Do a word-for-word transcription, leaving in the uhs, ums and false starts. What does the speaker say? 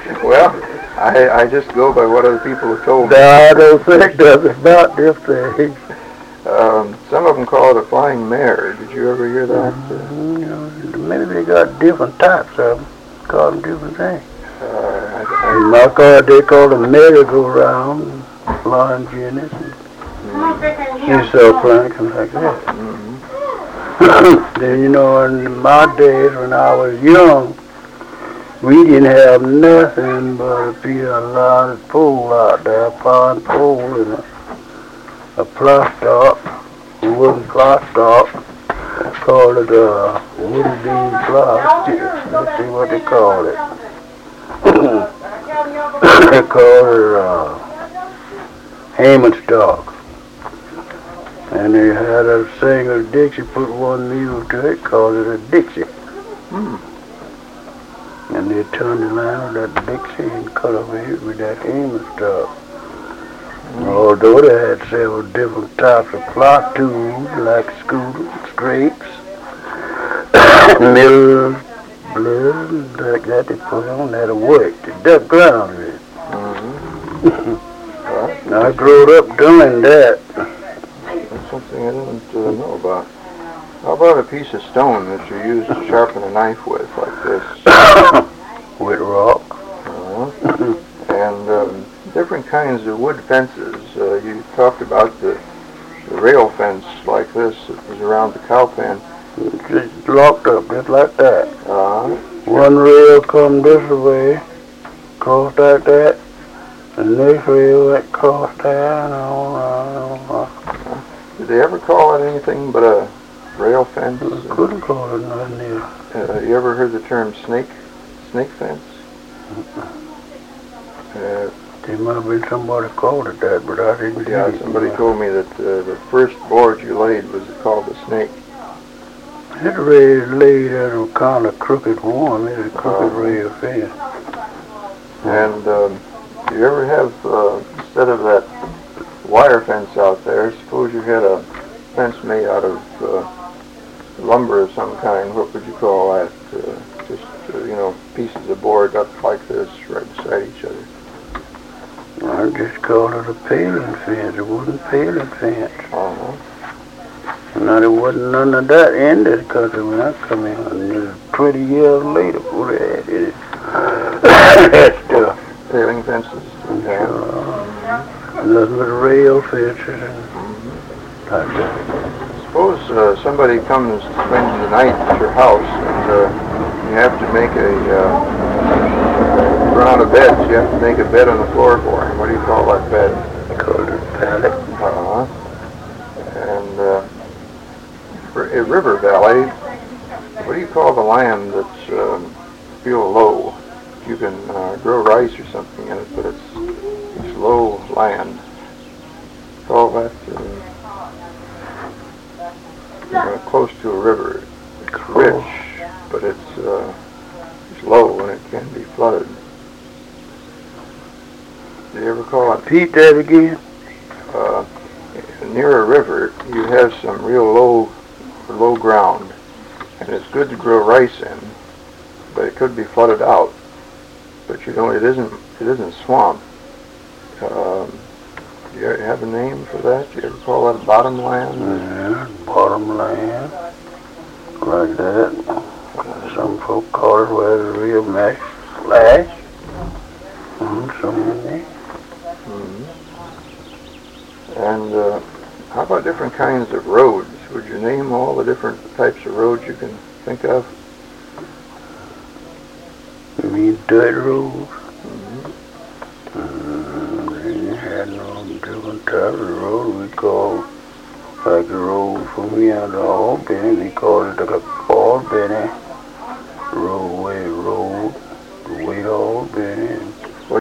Well, I, I just go by what other people have told me. No, I don't think nothing about this thing. Um, some of them call it a flying mare. Did you ever hear that? Mm-hmm. You know, maybe they got different types of them. Call them different things. Uh, I, In my car, they call them merry-go-round, flying genus, and you saw plankton like that. mm-hmm. Then, you know, in my days when I was young, we didn't have nothing but a piece of large pole out there, a pine pole and a, a plastock, a wooden plastock, called it a wooden beam plastic. Let's see what they call it. They call it uh, Hammond stock. And they had a single Dixie, put one mule to it, called it a Dixie. Hmm. And they turned the line with that Dixie and cut away with that Hammond stock. Mm. Although they had several different types of plot tools, like scooters, scrapes, mills, blood, like that they put on there to work, to dug ground with. Mm-hmm. I grew up doing that. That's something I didn't uh, know about. How about a piece of stone that you use to sharpen a knife with, like this? With rock. Uh-huh. And um, different kinds of wood fences. Uh, you talked about the, the rail fence like this that was around the cow pen. It's just locked up, just like that. Uh-huh. One rail come this way, cross like that, and the next rail that cross there, and on, on, on. Uh, did they ever call it anything but a rail fence? I couldn't call it nothing else. Uh, you ever heard the term snake, snake fence? Uh, there might have been somebody called it that, but I didn't Yeah, it. somebody told me that uh, the first board you laid was called the snake. That rail laid at a kind of crooked one. It's a crooked uh, rail fence. And um, do you ever have, uh, instead of that wire fence out there, suppose you had a fence made out of uh, lumber of some kind, what would you call that? Uh, just, uh, you know, pieces of board up like this right beside each other. I just called it a paling fence, a wooden paling fence. Uh-huh. Now there wasn't none of that in this country when I come in. And twenty years later, before they added it. That stuff. Paling fences. Yeah. Mm-hmm. Nothing but rail fences and mm-hmm. like that. Suppose uh, somebody comes to spend the night at your house and uh, you have to make a, uh, run out of beds, you have to make a bed on the floor for him. What do you call that bed? Called it a pallet. Uh-huh. And uh, a river valley, what do you call the land that's um, real low? You can uh, grow rice or something in it, but it's, it's low land. Call that uh, uh, close to a river. It's rich, but it's, uh, it's low and it can be flooded. Do you ever call it? Repeat that again. Uh, near a river, you have some real low, low ground, and it's good to grow rice in, but it could be flooded out. But you know, it isn't. It isn't swamp. Um, do you have a name for that? Do you ever call that bottomland? Yeah, bottomland, like that. Some folk call it where the real mesh slash. Mm, some in there. Mm-hmm. And uh, how about different kinds of roads? Would you name all the different types of roads you can think of? You mean dirt roads? Mm-hmm. Mm, they had no different types of roads. We called, like the road from here to Albany, they called it the Albany Roadway Road, the way to Albany.